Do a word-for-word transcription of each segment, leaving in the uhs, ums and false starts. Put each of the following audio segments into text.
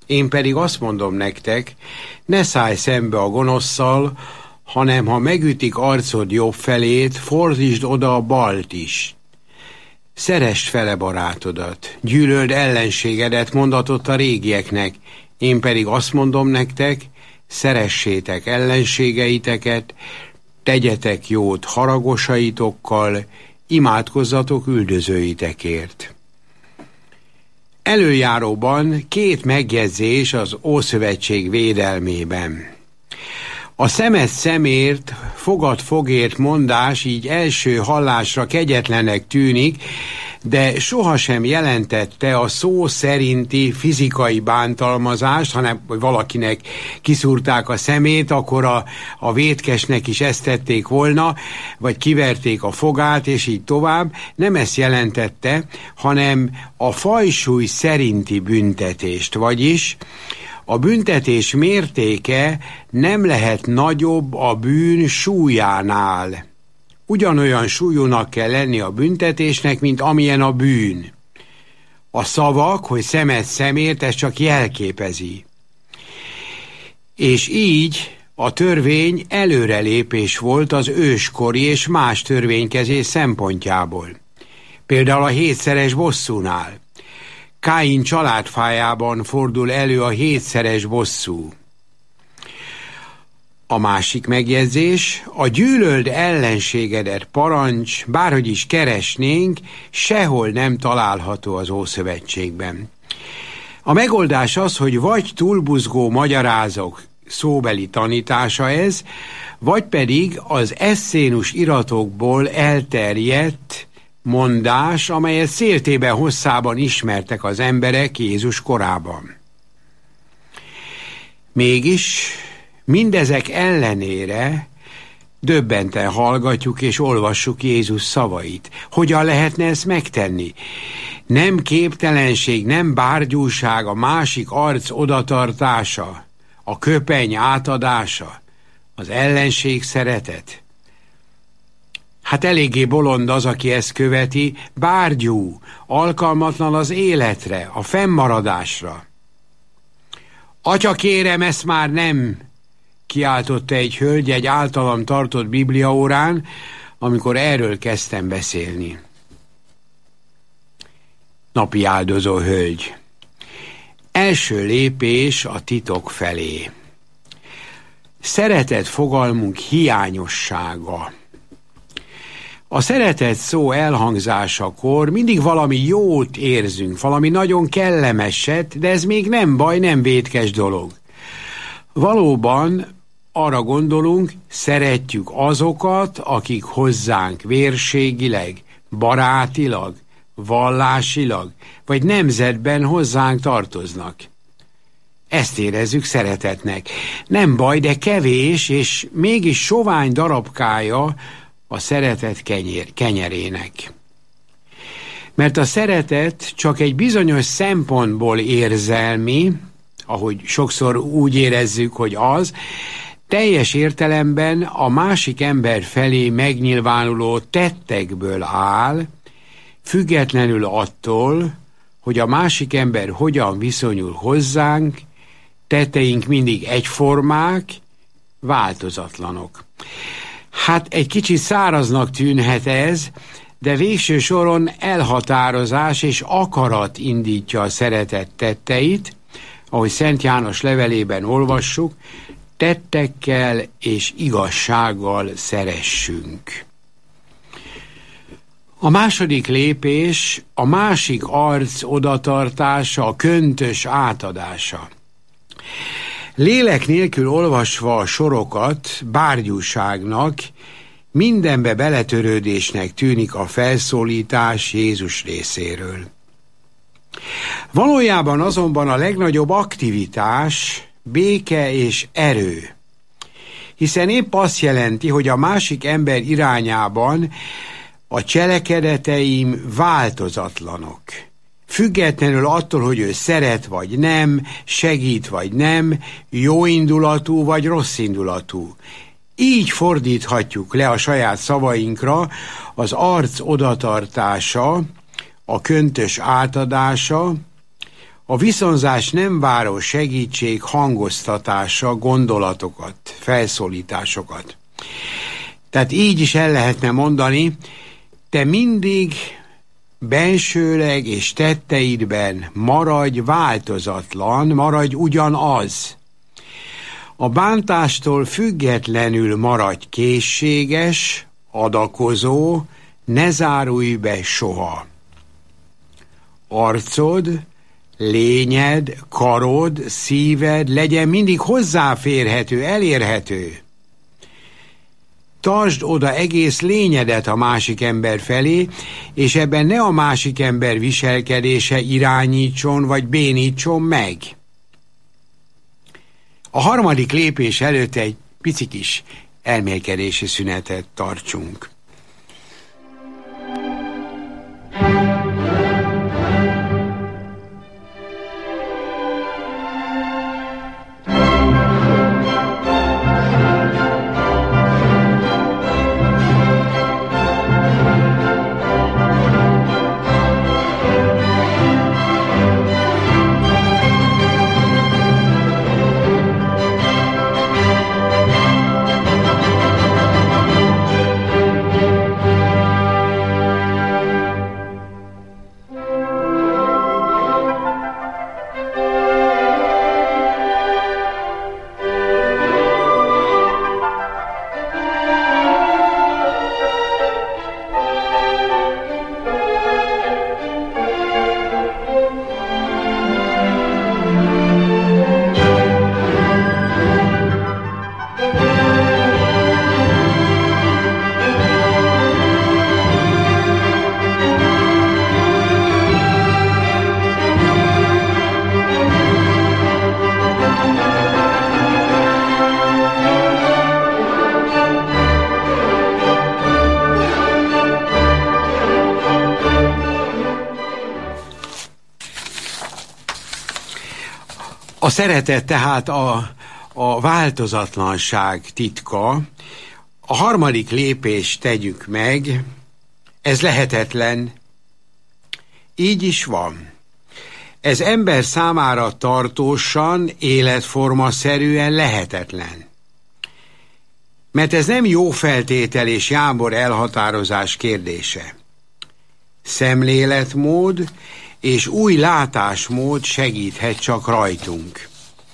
Én pedig azt mondom nektek, ne szállj szembe a gonoszszal, hanem ha megütik arcod jobb felét, fordítsd oda a balt is. Szeresd fele barátodat, gyűlöld ellenségedet, mondatott a régieknek, én pedig azt mondom nektek, szeressétek ellenségeiteket, tegyetek jót haragosaitokkal, imádkozzatok üldözőitekért. Előjáróban két megjegyzés az Ószövetség védelmében. A szemed szemért, fogad fogért mondás így első hallásra kegyetlenek tűnik, de sohasem jelentette a szó szerinti fizikai bántalmazást, hanem hogy valakinek kiszúrták a szemét, akkor a, a vétkesnek is ezt tették volna, vagy kiverték a fogát, és így tovább. Nem ezt jelentette, hanem a fajsúly szerinti büntetést, vagyis a büntetés mértéke nem lehet nagyobb a bűn súlyánál. Ugyanolyan súlyúnak kell lenni a büntetésnek, mint amilyen a bűn. A szavak, hogy szemed szemért, ez csak jelképezi. És így a törvény előrelépés volt az őskori és más törvénykezés szempontjából. Például a hétszeres bosszúnál. Káin családfájában fordul elő a hétszeres bosszú. A másik megjegyzés, a gyűlöld ellenségedet parancs, bárhogy is keresnénk, sehol nem található az Ószövetségben. A megoldás az, hogy vagy túlbuzgó magyarázok szóbeli tanítása ez, vagy pedig az esszénus iratokból elterjedt mondás, amelyet széltében hosszában ismertek az emberek Jézus korában. Mégis mindezek ellenére döbbenten hallgatjuk és olvassuk Jézus szavait. Hogyan lehetne ezt megtenni? Nem képtelenség, nem bárgyúság a másik arc odatartása, a köpeny átadása, az ellenség szeretet. Hát eléggé bolond az, aki ezt követi, bárgyú, alkalmatlan az életre, a fennmaradásra. Atya, kérem, ezt már nem, kiáltotta egy hölgy egy általam tartott bibliaórán, amikor erről kezdtem beszélni. Napi áldozó hölgy. Első lépés a titok felé. Szeretet fogalmunk hiányossága. A szeretet szó elhangzásakor mindig valami jót érzünk, valami nagyon kellemeset, de ez még nem baj, nem vétkes dolog. Valóban arra gondolunk, szeretjük azokat, akik hozzánk vérségileg, barátilag, vallásilag, vagy nemzetben hozzánk tartoznak. Ezt érezzük szeretetnek. Nem baj, de kevés, és mégis sovány darabkája a szeretet kenyér, kenyerének. Mert a szeretet csak egy bizonyos szempontból érzelmi, ahogy sokszor úgy érezzük, hogy az, teljes értelemben a másik ember felé megnyilvánuló tettekből áll, függetlenül attól, hogy a másik ember hogyan viszonyul hozzánk, tetteink mindig egyformák, változatlanok. Hát egy kicsit száraznak tűnhet ez, de végső soron elhatározás és akarat indítja a szeretet tetteit, ahogy Szent János levelében olvassuk, tettekkel és igazsággal szeressünk. A második lépés a másik arc odatartása, a köntös átadása. Lélek nélkül olvasva a sorokat bárgyúságnak, mindenbe beletörődésnek tűnik a felszólítás Jézus részéről. Valójában azonban a legnagyobb aktivitás béke és erő, hiszen épp azt jelenti, hogy a másik ember irányában a cselekedeteim változatlanok. Függetlenül attól, hogy ő szeret vagy nem, segít vagy nem, jóindulatú vagy rosszindulatú. Így fordíthatjuk le a saját szavainkra az arc odatartása, a köntös átadása, A viszonzás nem váró segítség hangoztatása gondolatokat, felszólításokat. Tehát így is el lehetne mondani, te mindig bensőleg és tetteidben maradj változatlan, maradj ugyanaz. A bántástól függetlenül maradj készséges, adakozó, ne zárulj be soha. Arcod, lényed, karod, szíved legyen mindig hozzáférhető, elérhető. Tartsd oda egész lényedet a másik ember felé, és ebben ne a másik ember viselkedése irányítson vagy bénítson meg. A harmadik lépés előtt egy pici kis elmélkedési szünetet tartsunk. A szeretet tehát a, a változatlanság titka. A harmadik lépést tegyük meg, ez lehetetlen, így is van. Ez ember számára tartósan, életformaszerűen lehetetlen. Mert ez nem jó feltétel és jámbor elhatározás kérdése. Szemléletmód és új látásmód segíthet csak rajtunk.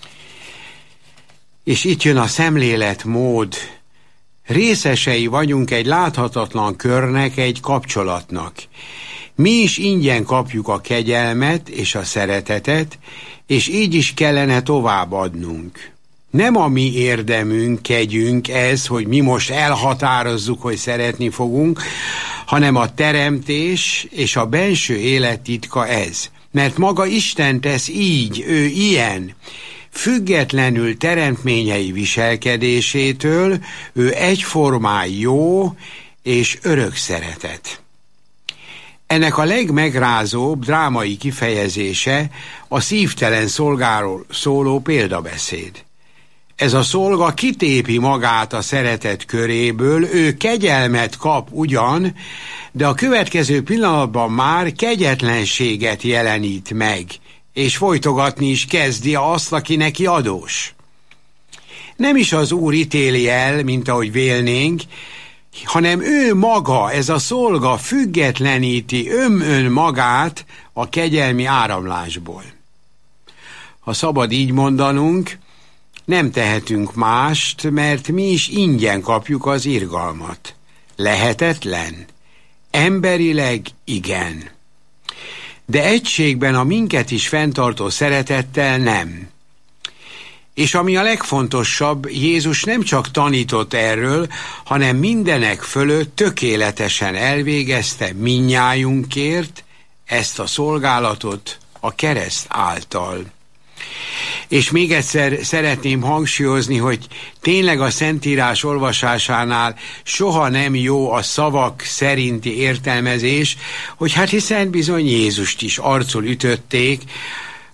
És itt jön a szemléletmód. Részesei vagyunk egy láthatatlan körnek, egy kapcsolatnak. Mi is ingyen kapjuk a kegyelmet és a szeretetet, és így is kellene továbbadnunk. Nem a mi érdemünk, kegyünk ez, hogy mi most elhatározzuk, hogy szeretni fogunk, hanem a teremtés és a benső élet titka ez. Mert maga Isten tesz így, ő ilyen. Függetlenül teremtményei viselkedésétől, ő egyformán jó és örök szeretet. Ennek a legmegrázóbb drámai kifejezése a szívtelen szolgáról szóló példabeszéd. Ez a szolga kitépi magát a szeretet köréből, ő kegyelmet kap ugyan, de a következő pillanatban már kegyetlenséget jelenít meg, és folytogatni is kezdi azt, aki neki adós. Nem is az Úr ítéli el, mint ahogy vélnénk, hanem ő maga, ez a szolga függetleníti öm-ön magát a kegyelmi áramlásból. Ha szabad így mondanunk, nem tehetünk mást, mert mi is ingyen kapjuk az irgalmat. Lehetetlen? Emberileg igen. De egységben a minket is fenntartó szeretettel nem. És ami a legfontosabb, Jézus nem csak tanított erről, hanem mindenek fölött tökéletesen elvégezte mindnyájunkért ezt a szolgálatot a kereszt által. És még egyszer szeretném hangsúlyozni, hogy tényleg a Szentírás olvasásánál soha nem jó a szavak szerinti értelmezés, hogy hát hiszen bizony Jézust is arcul ütötték,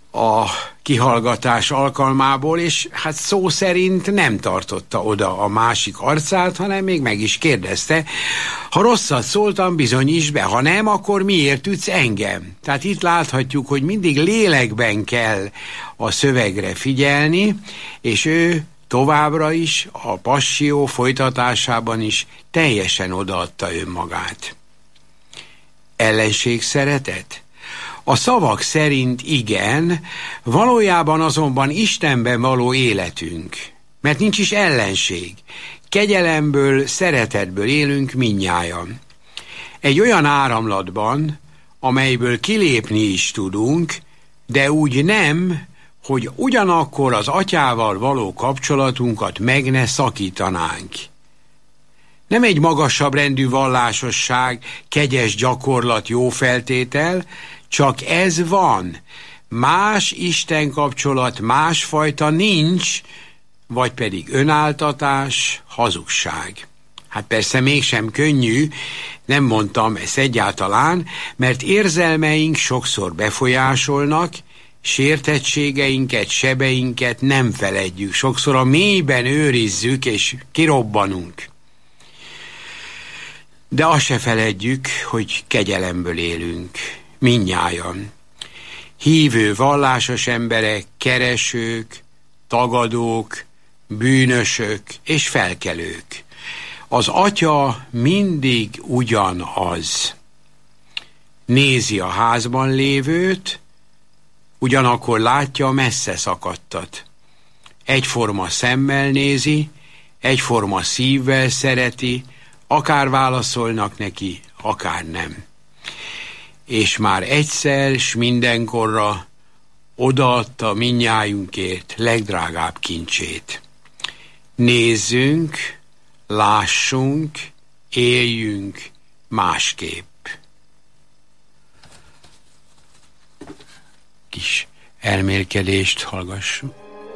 a kihallgatás alkalmából, és hát szó szerint nem tartotta oda a másik arcát, hanem még meg is kérdezte, ha rosszat szóltam, bizonyítsd be, ha nem, akkor miért ütsz engem? Tehát itt láthatjuk, hogy mindig lélekben kell a szövegre figyelni, és ő továbbra is, a Passió folytatásában is teljesen odaadta önmagát. Ellenség szeretet? A szavak szerint igen, valójában azonban Istenben való életünk, mert nincs is ellenség. Kegyelemből, szeretetből élünk mindnyájan. Egy olyan áramlatban, amelyből kilépni is tudunk, de úgy nem, hogy ugyanakkor az atyával való kapcsolatunkat meg ne szakítanánk. Nem egy magasabb rendű vallásosság, kegyes gyakorlat, jó feltétel, csak ez van. Más Isten kapcsolat, másfajta nincs, vagy pedig önáltatás, hazugság. Hát persze mégsem könnyű, nem mondtam ezt egyáltalán, mert érzelmeink sokszor befolyásolnak, sértettségeinket, sebeinket nem feledjük, sokszor a mélyben őrizzük és kirobbanunk. De azt se feledjük, hogy kegyelemből élünk, mindnyájan. Hívő, vallásos emberek, keresők, tagadók, bűnösök és felkelők. Az Atya mindig ugyanaz. Nézi a házban lévőt, ugyanakkor látja a messze szakadtat. Egyforma szemmel nézi, egyforma szívvel szereti, akár válaszolnak neki, akár nem. És már egyszer s mindenkorra odaadta mindnyájunkért legdrágább kincsét. Nézzünk, lássunk, éljünk másképp. Kis elmélkedést hallgassuk.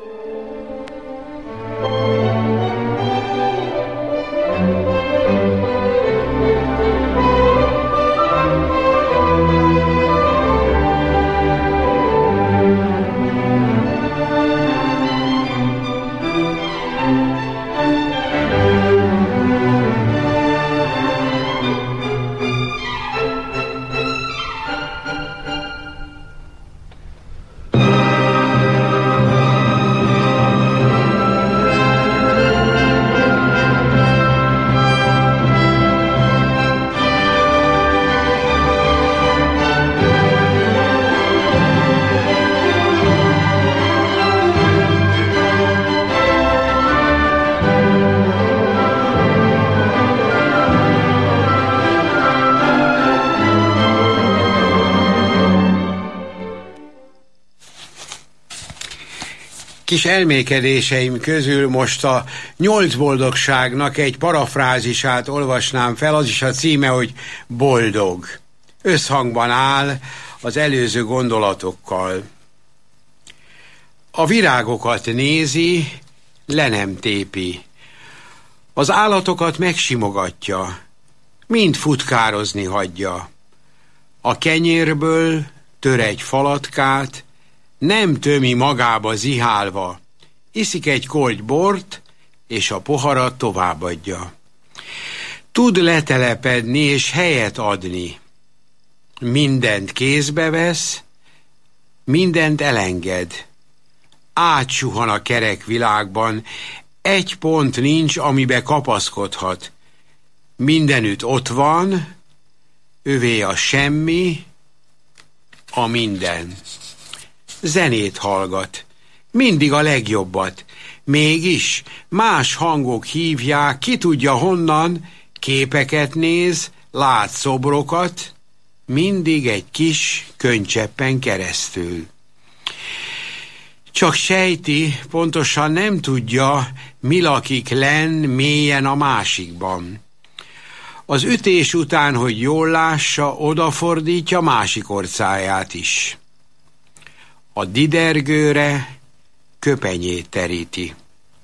Kis elmékedéseim közül most a nyolc boldogságnak egy parafrázisát olvasnám fel, az is a címe, hogy boldog. Összhangban áll az előző gondolatokkal. A virágokat nézi, le nem tépi. Az állatokat megsimogatja, mind futkározni hagyja. A kenyérből tör egy falatkát, nem tömi magába zihálva, iszik egy korty bort, és a poharat továbbadja. Tud letelepedni és helyet adni. Mindent kézbe vesz, mindent elenged. Átsuhan a kerek világban, egy pont nincs, amibe kapaszkodhat. Mindenütt ott van, övé a semmi, a minden. Zenét hallgat, mindig a legjobbat, mégis más hangok hívják, ki tudja honnan, képeket néz, lát szobrokat, mindig egy kis könycseppen keresztül. Csak sejti, pontosan nem tudja, mi lakik lenn mélyen a másikban. Az ütés után, hogy jól lássa, odafordítja másik orcáját is. A didergőre köpenyét teríti.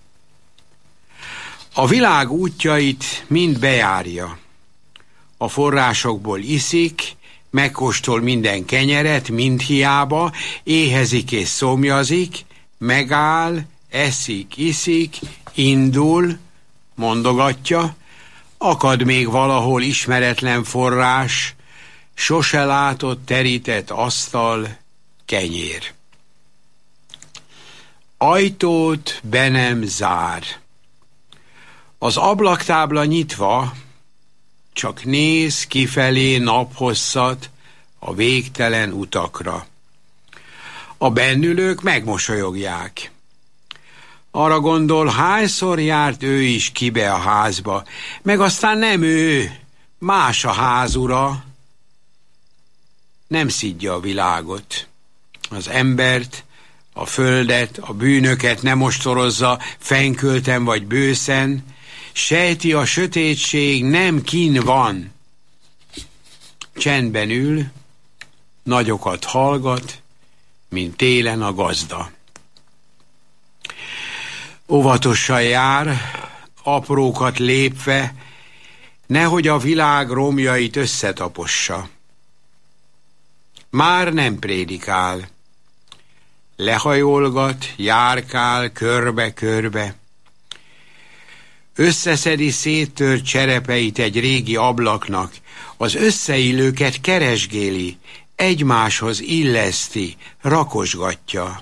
A világ útjait mind bejárja. A forrásokból iszik, megkóstol minden kenyeret, mind hiába, éhezik és szomjazik, megáll, eszik, iszik, indul, mondogatja, akad még valahol ismeretlen forrás, sose látott terített asztal, kenyér. Ajtót be nem zár. Az ablaktábla nyitva, csak néz kifelé naphosszat a végtelen utakra. A bennülők megmosolyogják. Arra gondol, hányszor járt ő is kibe a házba, meg aztán nem ő, más a házura. Nem szidja a világot, az embert, a földet, a bűnöket nem ostorozza fenykölten vagy bőszen, sejti a sötétség, nem kin van. Csendben ül, nagyokat hallgat, mint télen a gazda. Óvatosan jár, aprókat lépve, nehogy a világ romjait összetapossa. Már nem prédikál, lehajolgat, járkál körbe-körbe. Összeszedi széttört cserepeit egy régi ablaknak, az összeillőket keresgéli, egymáshoz illeszti, rakosgatja.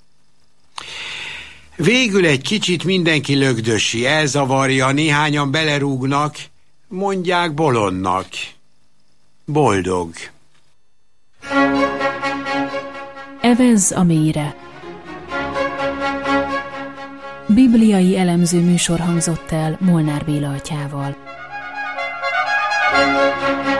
Végül egy kicsit mindenki lögdösi, elzavarja, néhányan belerúgnak, mondják bolondnak. Boldog. Evezz a mélyre. Bibliai elemző műsor hangzott el Molnár Béla atyával.